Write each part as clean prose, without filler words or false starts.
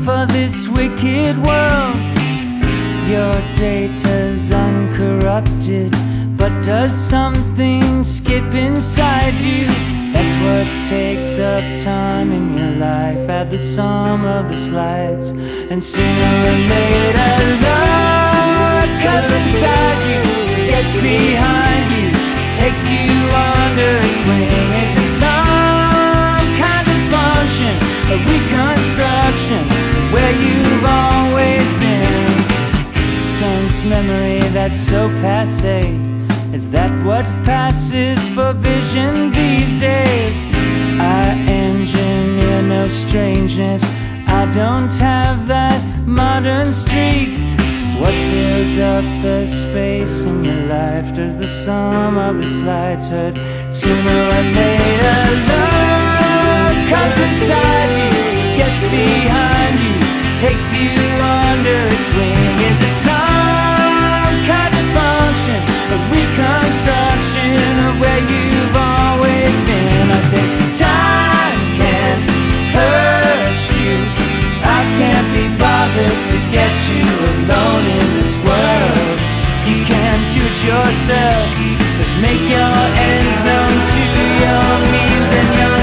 for this wicked world. Your data's uncorrupted, but does something skip inside you? That's what takes up time in your life. Add the sum of the slides, and sooner or later love cuts inside you, gets behind you, takes you under its wing. Is it some kind of function, a reconstruction where you've always been? Sense memory that's so passé, is that what passes for vision these days? I engineer no strangeness, I don't have that modern streak. What fills up the space in your life? Does the sum of the slides hurt? Sooner or later love comes inside you, gets behind you, takes you under its wing. Is it some kind of function, a reconstruction of where you've always been? I say time can hurt you, I can't be bothered to get you alone in this world. You can't do it yourself, but make your ends known to your means and your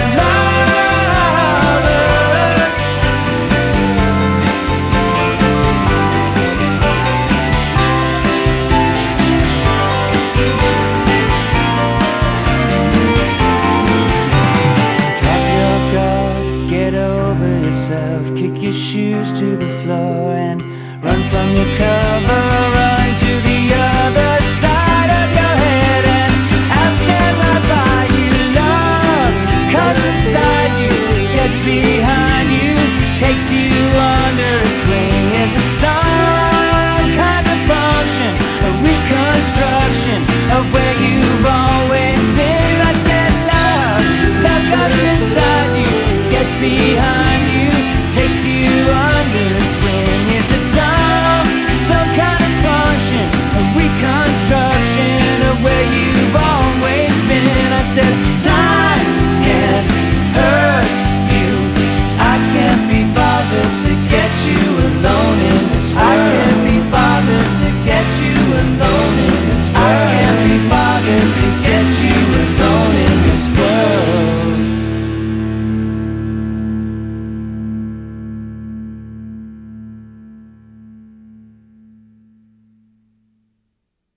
lovers. Drop your guard, get over yourself, kick your shoes to the floor and run from your cover, run to the other side of your head, and I'll stand right by you. Love cuts inside you, gets behind you, takes you under its wing. Is it some kind of function, a reconstruction of where you've always been? I said love cuts inside you, gets behind